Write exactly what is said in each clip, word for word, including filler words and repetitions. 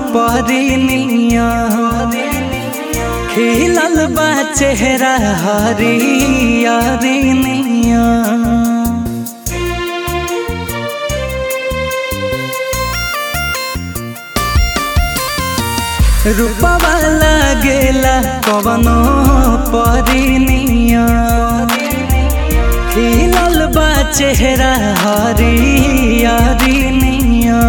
परिनिया खिलल बा चेहरा हरियरिनिया। रूपवा लागेला कवनो परिनिया खिलल बा चेहरा हरियरिनिया।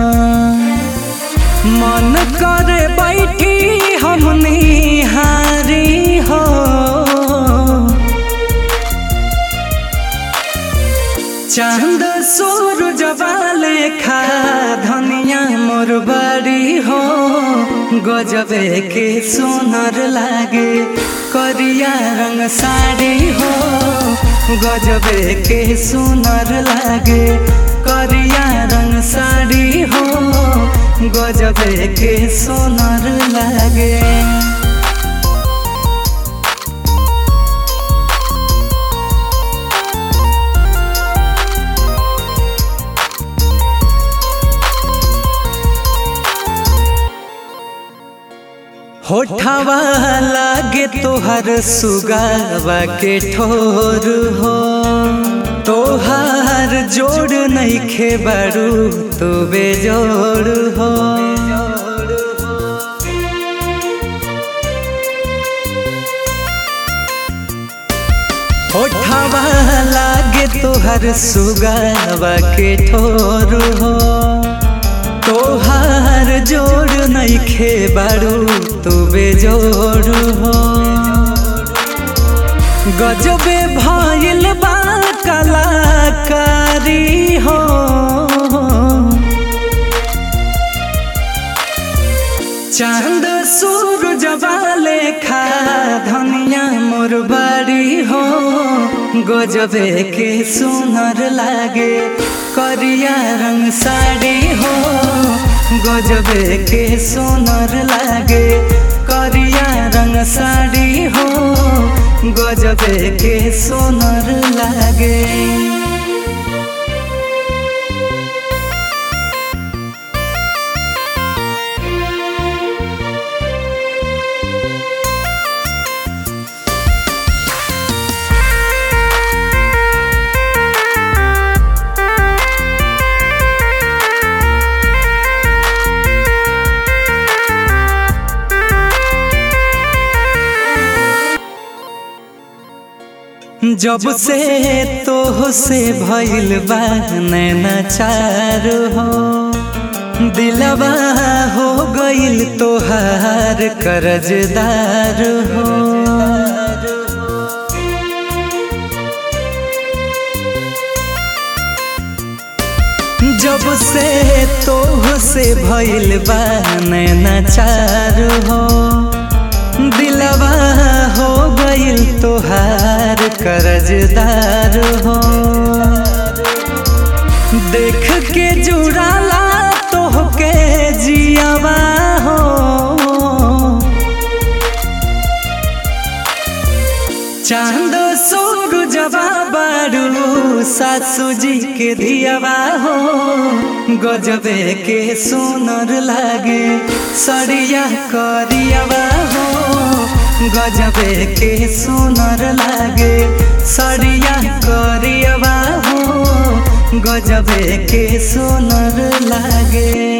मन करे बैठी हम निहारी हो चांद सूरज वाले खा धनिया मोर बड़ी हो। गजबे के सुनर लागे करिया रंग साड़ी हो। गजबे के सुनर लागे करिया रंग साड़ी हो। गजबे के सुनर लागे। होठवा लागे तोहर सुगावा के ठोर हो। तोहार जोड़ नइखे बारू तो बेजोड़ हो। होठवा लागे तोहर सुगावा के ठोर हो। तोहार जोड़ नइखे बारू तू बेजोड़ हो। गजबे भइल बा कलाकारी हो। चांद सूरज वाले खा धनिया मोर बाड़ी हो। गजबे के सुनर लागे करिया रंग साड़ी हो। गजबे के सुनर लागे करिया रंग साड़ी हो। गजबे के सुनर लागे। जब से तोह से भइल बा नैना चार हो। दिलवा हो गइल तोहार कर्जदार हो। जब से तोह से भइल बा नैना चार हो। दिलवा हो गइल तोहार कर्जदार हो। देख के जुड़ाला तोहके जियावा हो। चांद सूरजवा बारू सासू जी के धियावा हो। गजबे के सुनर लागे सरिया करियावा हो। गजबे के सुनर लागे सरिया करियावा हो। गजबे के सुनर लागे।